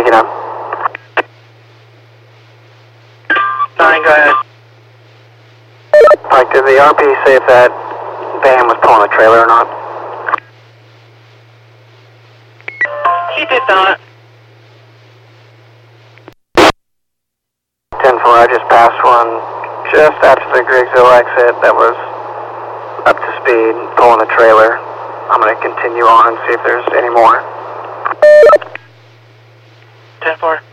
picking up. 9, go ahead. Mike, did the RP say if that van was pulling a trailer or not? He did not. 10-4, I just passed one just after the Griggsville exit that was up to speed, pulling a trailer. I'm going to continue on and see if there's any more. 10-4.